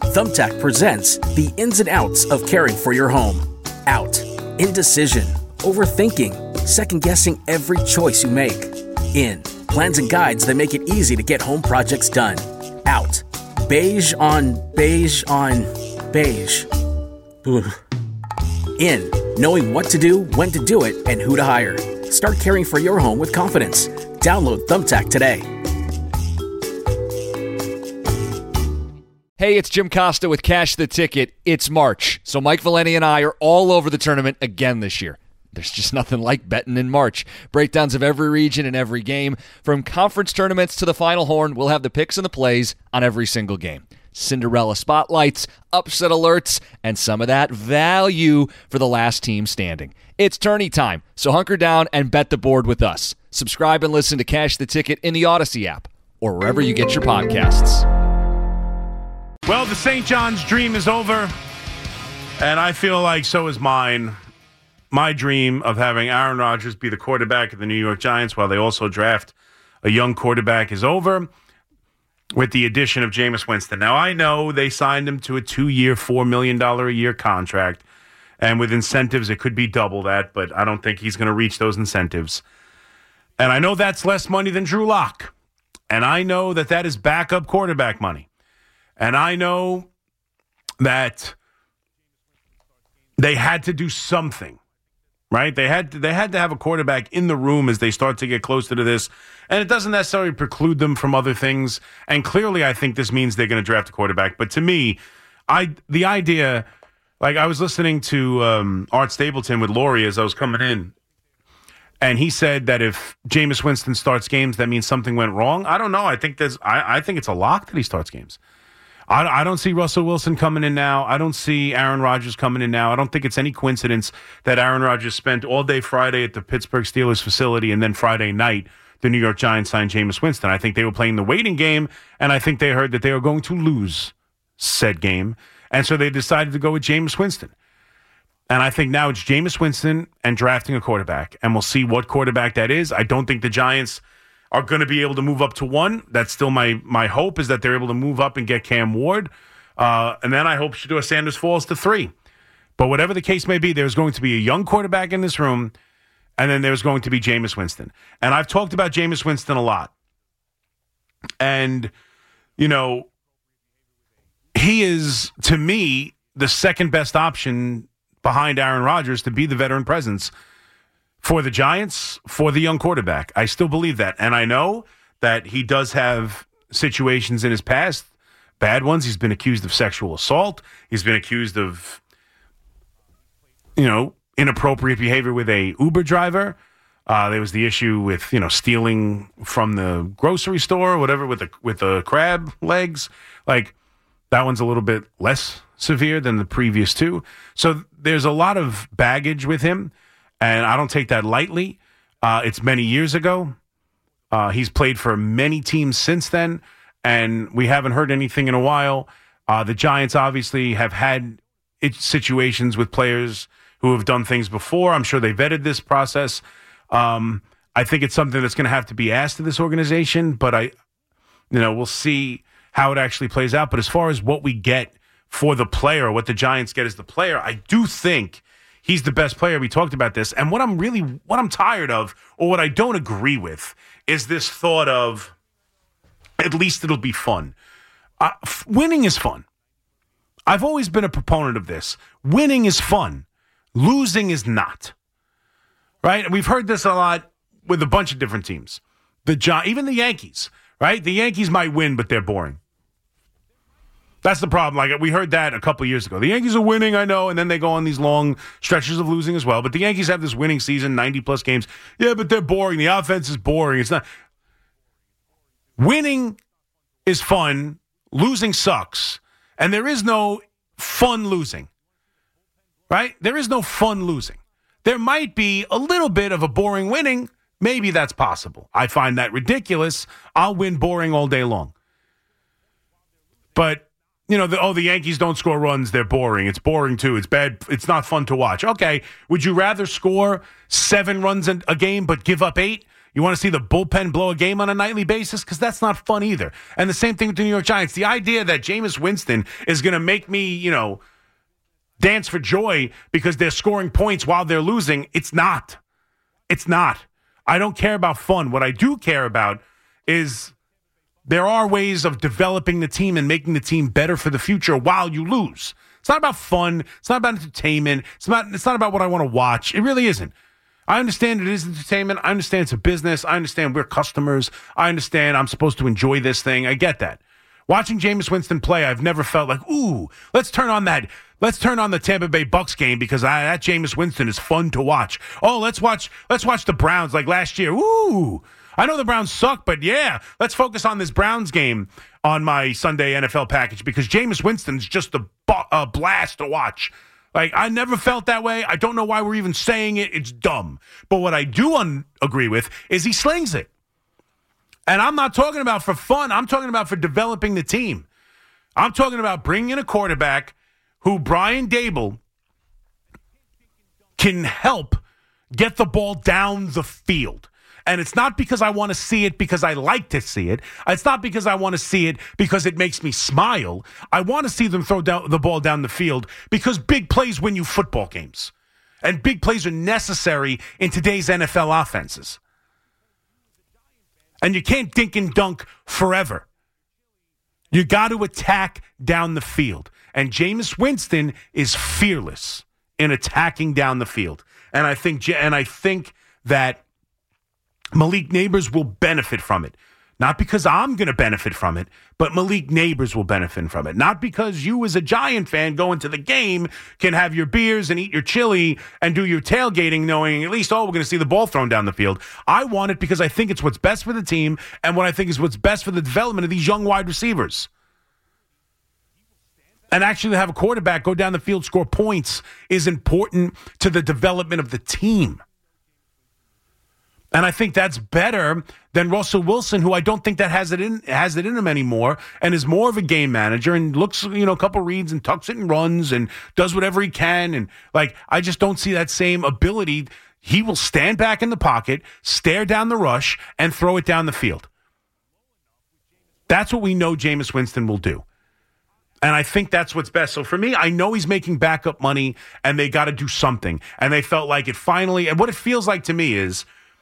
Thumbtack presents the ins and outs of caring for your home. Out. Indecision. Overthinking. Second-guessing every choice you make. In. Plans and guides that make it easy to get home projects done. Out. Beige on beige on beige. Ugh. In. Knowing what to do, when to do it, and who to hire. Start caring for your home with confidence. Download Thumbtack today. Hey, it's Jim Costa with Cash the Ticket. It's March, so Mike Valeni and I are all over the tournament again this year. There's just nothing like betting in March. Breakdowns of every region and every game. From conference tournaments to the Final Horn, we'll have the picks and the plays on every single game. Cinderella spotlights, upset alerts, and some of that value for the last team standing. It's tourney time, so hunker down and bet the board with us. Subscribe and listen to Cash the Ticket in the Odyssey app or wherever you get your podcasts. Well, the St. John's dream is over, and I feel like so is mine. My dream of having Aaron Rodgers be the quarterback of the New York Giants while they also draft a young quarterback is over with the addition of Jameis Winston. Now, I know they signed him to a 2-year, $4 million a year contract, and with incentives, it could be double that, but I don't think he's going to reach those incentives. And I know that's less money than Drew Lock, and I know that that is backup quarterback money. And I know that they had to do something, right? They had to have a quarterback in the room as they start to get closer to this. And it doesn't necessarily preclude them from other things. And clearly, I think this means they're going to draft a quarterback. But to me, the idea, like I was listening to Art Stapleton with Laurie as I was coming in. And he said that if Jameis Winston starts games, that means something went wrong. I don't know. I think I think it's a lock that he starts games. I don't see Russell Wilson coming in now. I don't see Aaron Rodgers coming in now. I don't think it's any coincidence that Aaron Rodgers spent all day Friday at the Pittsburgh Steelers facility and then Friday night the New York Giants signed Jameis Winston. I think they were playing the waiting game, and I think they heard that they were going to lose said game, and so they decided to go with Jameis Winston. And I think now it's Jameis Winston and drafting a quarterback, and we'll see what quarterback that is. I don't think the Giants are going to be able to move up to 1. That's still my hope, is that they're able to move up and get Cam Ward. And then I hope Shedeur Sanders falls to 3. But whatever the case may be, there's going to be a young quarterback in this room, and then there's going to be Jameis Winston. And I've talked about Jameis Winston a lot. And, you know, he is, to me, the second best option behind Aaron Rodgers to be the veteran presence for the Giants, for the young quarterback. I still believe that. And I know that he does have situations in his past, bad ones. He's been accused of sexual assault. He's been accused of, inappropriate behavior with a Uber driver. There was the issue with, stealing from the grocery store or whatever with the crab legs. Like, that one's a little bit less severe than the previous two. So there's a lot of baggage with him. And I don't take that lightly. It's many years ago. He's played for many teams since then, and we haven't heard anything in a while. The Giants obviously have had situations with players who have done things before. I'm sure they vetted this process. I think it's something that's going to have to be asked of this organization, but we'll see how it actually plays out. But as far as what we get for the player, what the Giants get as the player, I do think he's the best player. We talked about this. And what I'm tired of, or what I don't agree with, is this thought of, at least it'll be fun. Winning is fun. I've always been a proponent of this. Winning is fun. Losing is not. Right? We've heard this a lot with a bunch of different teams. Even the Yankees, right? The Yankees might win, but they're boring. That's the problem. Like, we heard that a couple of years ago. The Yankees are winning, I know, and then they go on these long stretches of losing as well. But the Yankees have this winning season, 90-plus games. Yeah, but they're boring. The offense is boring. It's not. Winning is fun. Losing sucks. And there is no fun losing. Right? There is no fun losing. There might be a little bit of a boring winning. Maybe that's possible. I find that ridiculous. I'll win boring all day long. But the Yankees don't score runs. They're boring. It's boring, too. It's bad. It's not fun to watch. Okay, would you rather score 7 runs a game but give up 8? You want to see the bullpen blow a game on a nightly basis? Because that's not fun either. And the same thing with the New York Giants. The idea that Jameis Winston is going to make me, dance for joy because they're scoring points while they're losing, it's not. It's not. I don't care about fun. What I do care about is there are ways of developing the team and making the team better for the future while you lose. It's not about fun. It's not about entertainment. It's not about what I want to watch. It really isn't. I understand it is entertainment. I understand it's a business. I understand we're customers. I understand I'm supposed to enjoy this thing. I get that. Watching Jameis Winston play, I've never felt like, ooh, let's turn on the Tampa Bay Bucks game because that Jameis Winston is fun to watch. Oh, let's watch the Browns like last year. Ooh, I know the Browns suck, but yeah, let's focus on this Browns game on my Sunday NFL package because Jameis Winston's just a blast to watch. Like, I never felt that way. I don't know why we're even saying it. It's dumb. But what I do agree with is he slings it. And I'm not talking about for fun. I'm talking about for developing the team. I'm talking about bringing in a quarterback who Brian Daboll can help get the ball down the field. And it's not because I want to see it because I like to see it. It's not because I want to see it because it makes me smile. I want to see them throw down the ball down the field because big plays win you football games. And big plays are necessary in today's NFL offenses. And you can't dink and dunk forever. You got to attack down the field. And Jameis Winston is fearless in attacking down the field. And I think that Malik Nabers will benefit from it. Not because I'm going to benefit from it, but Malik Nabers will benefit from it. Not because you as a Giant fan going to the game can have your beers and eat your chili and do your tailgating knowing at least, we're going to see the ball thrown down the field. I want it because I think it's what's best for the team and what I think is what's best for the development of these young wide receivers. And actually have a quarterback go down the field, score points is important to the development of the team. And I think that's better than Russell Wilson, who I don't think that has it in him anymore, and is more of a game manager and looks, a couple reads and tucks it and runs and does whatever he can. And I just don't see that same ability. He will stand back in the pocket, stare down the rush, and throw it down the field. That's what we know Jameis Winston will do. And I think that's what's best. So for me, I know he's making backup money, and they got to do something. And they felt like it finally, and what it feels like to me is,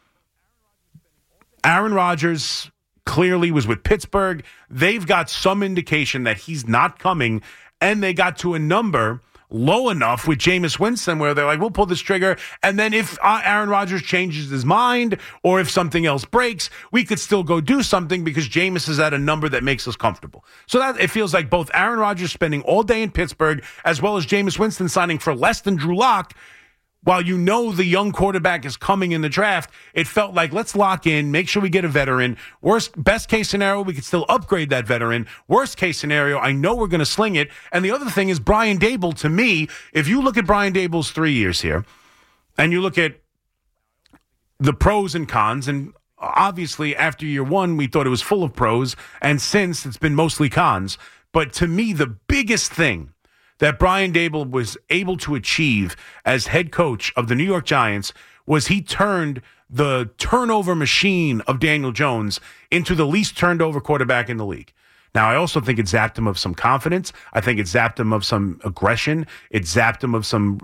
Aaron Rodgers clearly was with Pittsburgh. They've got some indication that he's not coming, and they got to a number low enough with Jameis Winston where they're like, we'll pull this trigger, and then if Aaron Rodgers changes his mind or if something else breaks, we could still go do something because Jameis is at a number that makes us comfortable. So that it feels like both Aaron Rodgers spending all day in Pittsburgh as well as Jameis Winston signing for less than Drew Lock. While the young quarterback is coming in the draft, it felt like let's lock in, make sure we get a veteran. Best case scenario, we could still upgrade that veteran. Worst case scenario, I know we're going to sling it. And the other thing is Brian Daboll, to me, if you look at Brian Daboll's 3 years here, and you look at the pros and cons, and obviously after year one, we thought it was full of pros, and since it's been mostly cons. But to me, the biggest thing that Brian Daboll was able to achieve as head coach of the New York Giants was he turned the turnover machine of Daniel Jones into the least turned over quarterback in the league. Now, I also think it zapped him of some confidence. I think it zapped him of some aggression. It zapped him of some,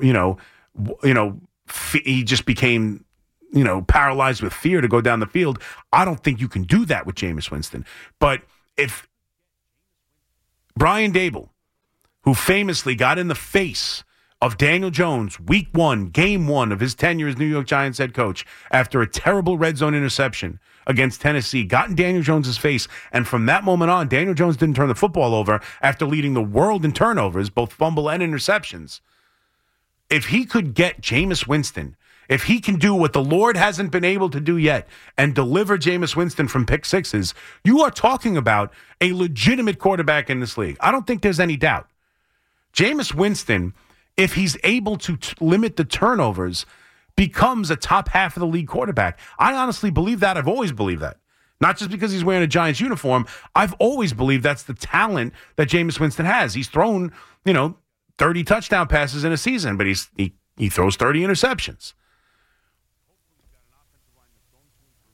he just became, paralyzed with fear to go down the field. I don't think you can do that with Jameis Winston. But if Brian Daboll, who famously got in the face of Daniel Jones week one, game one of his tenure as New York Giants head coach after a terrible red zone interception against Tennessee, got in Daniel Jones' face. And from that moment on, Daniel Jones didn't turn the football over after leading the world in turnovers, both fumble and interceptions. If he could get Jameis Winston, if he can do what the Lord hasn't been able to do yet and deliver Jameis Winston from pick sixes, you are talking about a legitimate quarterback in this league. I don't think there's any doubt. Jameis Winston, if he's able to limit the turnovers, becomes a top half of the league quarterback. I honestly believe that. I've always believed that. Not just because he's wearing a Giants uniform. I've always believed that's the talent that Jameis Winston has. He's thrown, 30 touchdown passes in a season, but he throws 30 interceptions.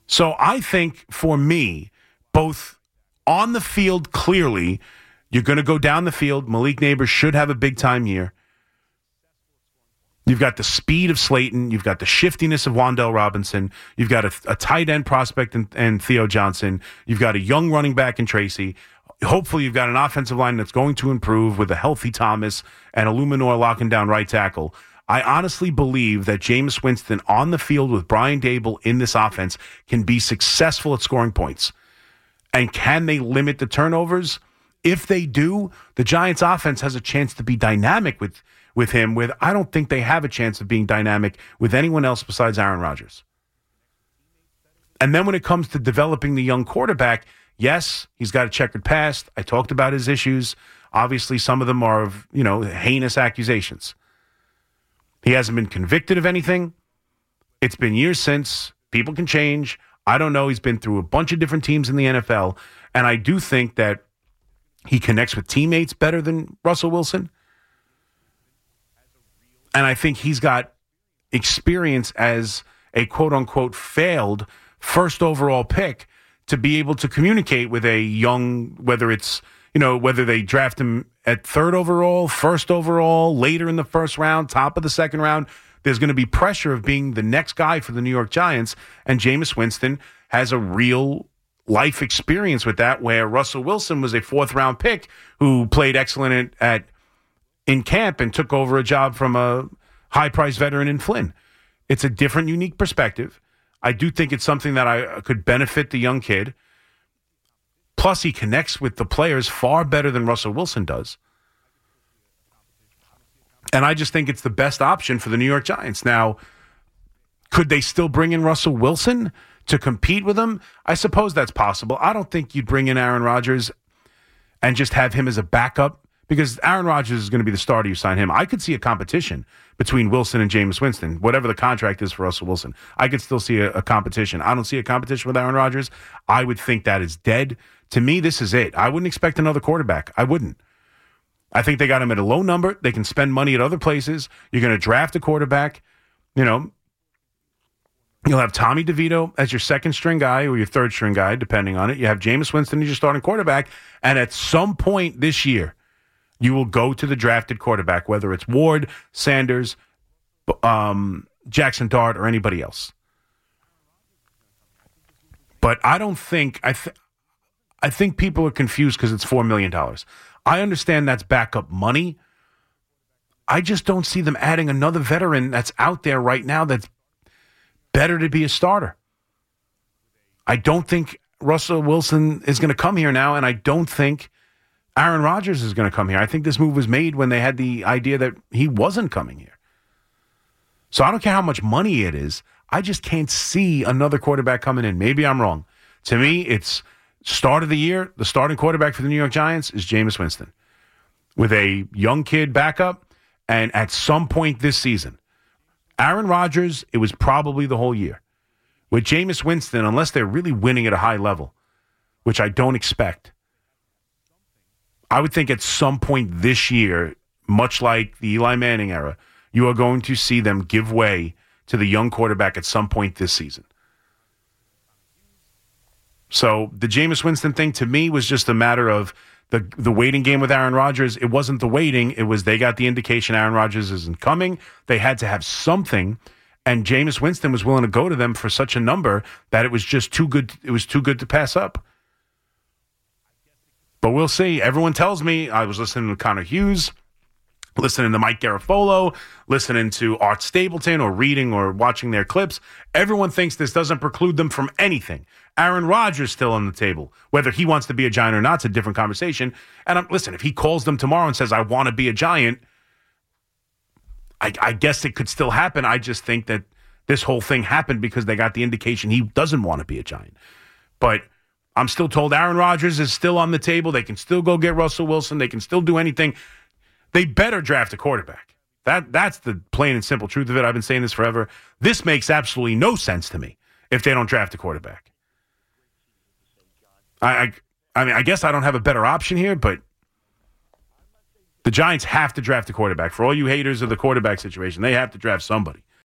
So I think for me, both on the field, clearly, you're going to go down the field. Malik Neighbors should have a big-time year. You've got the speed of Slayton. You've got the shiftiness of Wan'Dale Robinson. You've got a tight end prospect and Theo Johnson. You've got a young running back in Tracy. Hopefully, you've got an offensive line that's going to improve with a healthy Thomas and Illuminor locking down right tackle. I honestly believe that Jameis Winston on the field with Brian Daboll in this offense can be successful at scoring points. And can they limit the turnovers? If they do, the Giants offense has a chance to be dynamic with him, with I don't think they have a chance of being dynamic with anyone else besides Aaron Rodgers. And then when it comes to developing the young quarterback, yes, he's got a checkered past. I talked about his issues. Obviously, some of them are of, heinous accusations. He hasn't been convicted of anything. It's been years since. People can change. I don't know. He's been through a bunch of different teams in the NFL. And I do think that he connects with teammates better than Russell Wilson. And I think he's got experience as a quote-unquote failed first overall pick to be able to communicate with a young, whether it's, whether they draft him at third overall, first overall, later in the first round, top of the second round. There's going to be pressure of being the next guy for the New York Giants, and Jameis Winston has a real life experience with that, where Russell Wilson was a fourth-round pick who played excellent in camp and took over a job from a high-priced veteran in Flynn. It's a different, unique perspective. I do think it's something that I could benefit the young kid. Plus, he connects with the players far better than Russell Wilson does. And I just think it's the best option for the New York Giants. Now, could they still bring in Russell Wilson to compete with him? I suppose that's possible. I don't think you'd bring in Aaron Rodgers and just have him as a backup, because Aaron Rodgers is going to be the starter. You sign him. I could see a competition between Wilson and Jameis Winston, whatever the contract is for Russell Wilson. I could still see a competition. I don't see a competition with Aaron Rodgers. I would think that is dead. To me, this is it. I wouldn't expect another quarterback. I wouldn't. I think they got him at a low number. They can spend money at other places. You're going to draft a quarterback. You'll have Tommy DeVito as your second-string guy or your third-string guy, depending on it. You have Jameis Winston as your starting quarterback. And at some point this year, you will go to the drafted quarterback, whether it's Ward, Sanders, Jackson Dart, or anybody else. But I don't think I think people are confused because it's $4 million. I understand that's backup money. I just don't see them adding another veteran that's out there right now that's better to be a starter. I don't think Russell Wilson is going to come here now, and I don't think Aaron Rodgers is going to come here. I think this move was made when they had the idea that he wasn't coming here. So I don't care how much money it is. I just can't see another quarterback coming in. Maybe I'm wrong. To me, it's start of the year, the starting quarterback for the New York Giants is Jameis Winston with a young kid backup, and at some point this season, Aaron Rodgers, it was probably the whole year. With Jameis Winston, unless they're really winning at a high level, which I don't expect, I would think at some point this year, much like the Eli Manning era, you are going to see them give way to the young quarterback at some point this season. So the Jameis Winston thing to me was just a matter of the waiting game with Aaron Rodgers. It wasn't the waiting. It was they got the indication Aaron Rodgers isn't coming. They had to have something, and Jameis Winston was willing to go to them for such a number that it was just too good. It was too good to pass up. But we'll see. Everyone tells me, I was listening to Connor Hughes, listening to Mike Garafolo, listening to Art Stapleton, or reading or watching their clips. Everyone thinks this doesn't preclude them from anything. Aaron Rodgers still on the table. Whether he wants to be a Giant or not is a different conversation. And listen, if he calls them tomorrow and says, I want to be a Giant, I guess it could still happen. I just think that this whole thing happened because they got the indication he doesn't want to be a Giant. But I'm still told Aaron Rodgers is still on the table. They can still go get Russell Wilson. They can still do anything. They better draft a quarterback. That's the plain and simple truth of it. I've been saying this forever. This makes absolutely no sense to me if they don't draft a quarterback. I mean, I guess I don't have a better option here, but the Giants have to draft a quarterback. For all you haters of the quarterback situation, they have to draft somebody.